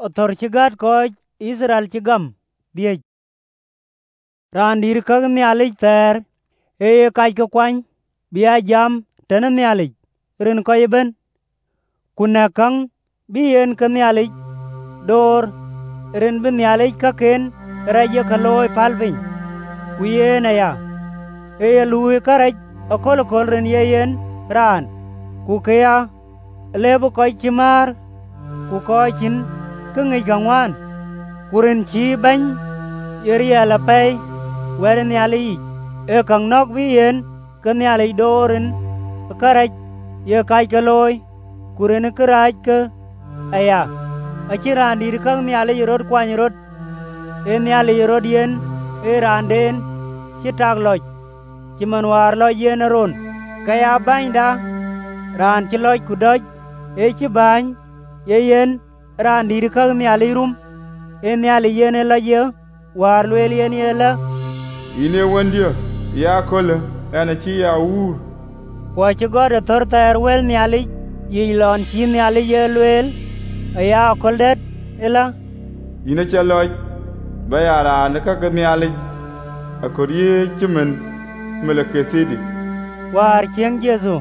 Othor chigat ko Israel chigam diej. Randir kag mialik ter kai ko kwany biya jam tene mialik rin ko iben kunakang bien ke mialik dor rin bi mialik ka ken raje kaloy palvin kuyen ya lui karaj akol kol rin yeyen ran ku kaya lebu ko chimar ku ko chin kengi gangwan kurin chi bany yeria la pay wer mialik kang nok bien ke mialik dorin karaj ye kai kaloy kuren karaj ke aya achiran dir kang mialik rod kwany rod mialik rod yen randen chitag loj chimanwar loj yen ron kaya banda ran chi loj kudoj chi bany yen ran dir kang mialik rum mialik yen loj ye war lwel yen yela ine wendia ya kole ana chi ya ur kwa chi god thor ter wel mialik yi lon chi mialik ye lwel ya koldet ela ine chaloj bayara ne ka mialik akorie chimen melekesidi war chieng Jesu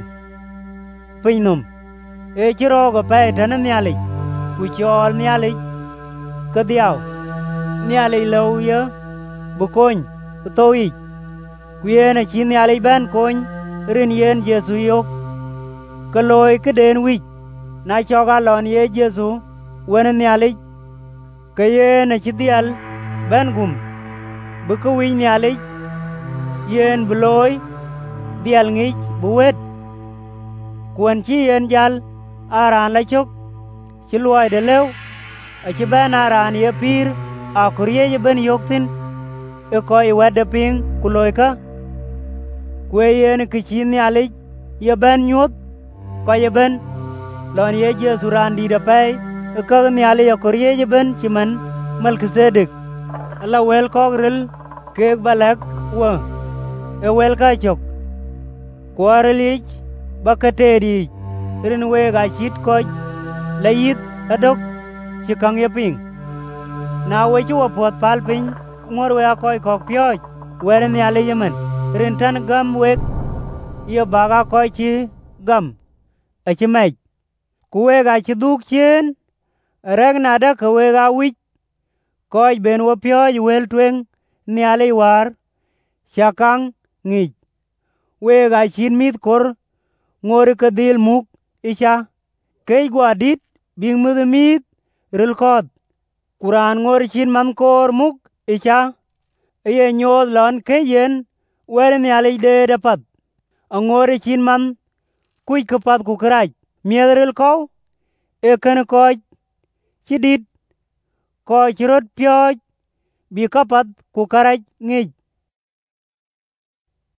pinum chiro go pe tan mialik ku chol mialik ka diaw mialik low ye bukony toi kuyena chi mialik ban kony rin yen Jesu yok kaloy keden wich na choga lon ye Jesu wen mialik kayena chi dial ban gum buku wi mialik yen bloy dial ngich buwet kwen chi yen jal aran la chok chi luoy de lew chi ban aran ye pir akurye ye ben yoktin koy wedde ping kuloy ka kwe yen ki chi mialik ye ben nyuot ko ye ben lon ye Jesu ran di de pay ka mialik akurye ye ben chiman Melkisedek la wel kogrel kek balak wa wel ka chok kwarelich bakatedi rin we ga chit ko la yit adok chikang ye ping na we chu pot pal ping ngor we akoy kok pyoj wer mialik yemen rin tan gam wek ye baga koy chi gam chi mej ku we ga chi duk chen reg na da ka we ga wich koy ben wo pyoj wel tweng mialik war chakang ngich we ga chin mit kor ngor ka dil muk isha kei gwa dit bing mit ril kot kuran ngor chin man kor muk isha ye nyod lon ke yen wer mialik de de pat angor chin man kuj ka pat ku kraj miedril ko ken ko chidit ko chirot pyoj bi ka pat ku karaj ngich